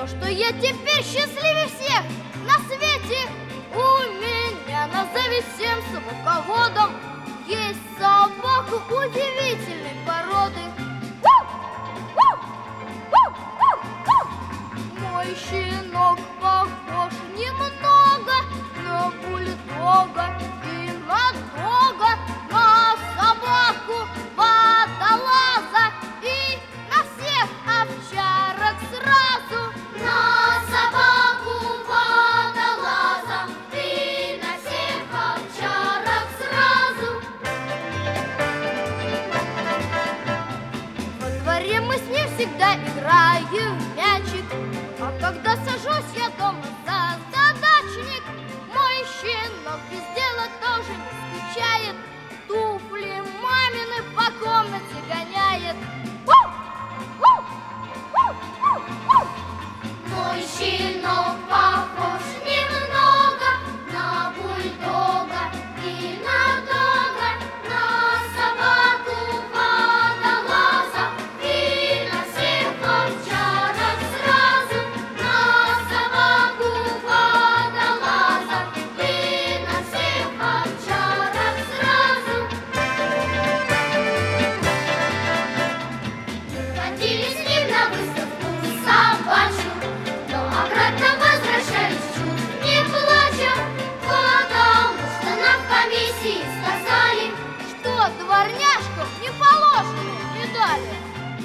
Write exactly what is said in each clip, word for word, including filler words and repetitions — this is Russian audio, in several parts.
То, что я теперь счастливее всех на свете. У меня назови всем собаководом есть собака удивительной породы. Мой щенок похож немного на бульдога и на дога, на собаку водолаза и на всех овчарок сразу. На собаку водолаза и на всех овчарок сразу. Во дворе мы с ним всегда играем в мячик, а когда сажусь я дома за задачник, мой щенок без дела тоже не скучает, туфли мамины по комнате гоняет. Мой щенок похож немного на бульдога и на дога, на собаку водолаза и на всех овчарок сразу. На собаку водолаза и на всех овчарок сразу. Ходили с ним на выставку собачью, но обратно возвращались чуть не плача, потому что нам в комиссии сказали, Что дворняжкам не положено медали.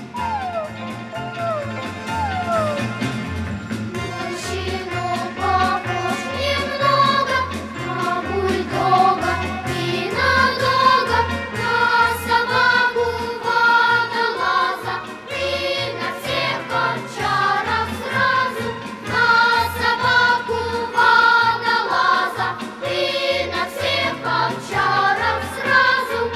мой щенок похож немного на бульдога и на дога, на собаку водолаза и на всех овчарок сразу. На собаку водолаза и на всех овчарок сразу.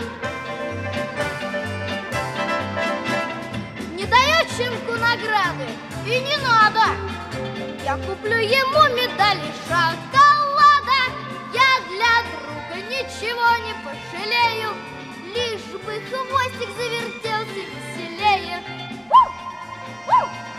Не дает щенку награды и не надо. Я куплю ему медали шоколада. Я для друга ничего не пожалею, лишь бы хвостик завертелся веселее. Ву! Ву!